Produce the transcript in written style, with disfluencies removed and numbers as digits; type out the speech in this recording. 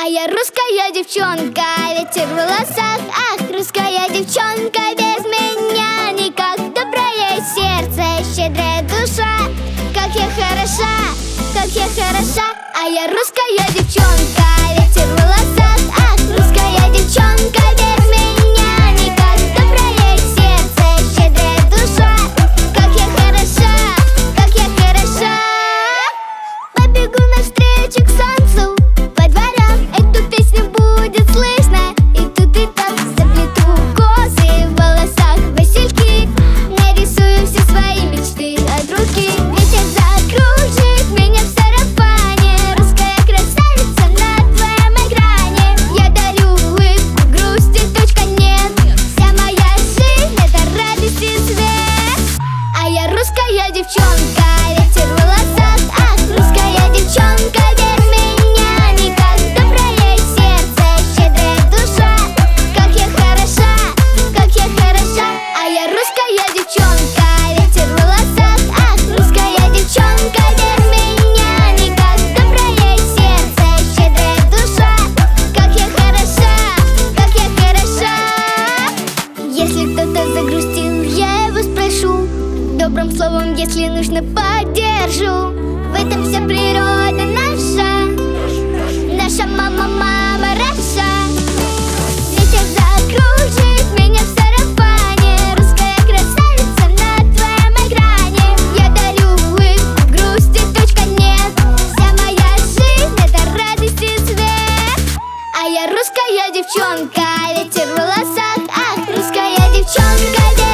А я русская девчонка, ветер в волосах. Ах, русская девчонка, без меня никак. Доброе сердце, щедрая душа. Как я хороша, как я хороша. А я русская девчонка, ветер в волосах. Ах, русская девчонка, без меня никак. Доброе сердце, щедрая душа. Как я хороша, как я хороша. Побегу навстречу к солнцу по дворам. Эту песню будет слышно и тут и там. Заплету косы в волосах, васильки. Нарисую все свои мечты от руки. Ветер закружит меня в сарафане. Русская красавица на твоем экране. Я дарю улыбку, грусти точка нет. Вся моя жизнь — это радость и свет. А я русская девчонка, ветер в волосах. Ах, русская девчонка, без меня никак. Доброе сердце, щедрая душа. Как я хороша, как я хороша. А я русская девчонка, ветер в волосах. Ах, русская девчонка, без меня никак. Доброе сердце, щедрая душа. Как я хороша, как я хороша. Если кто-то загрустил, я его спрошу. Добрым словом, если нужно, поддержу. В этом вся природа наша. Наша мама Раша. Ветер закружит меня в сарафане. Русская красавица на твоем экране. Я дарю улыбку, грусти точка нет. Вся моя жизнь — это радость и свет. А я русская девчонка, ветер в волосах. Ах, русская девчонка.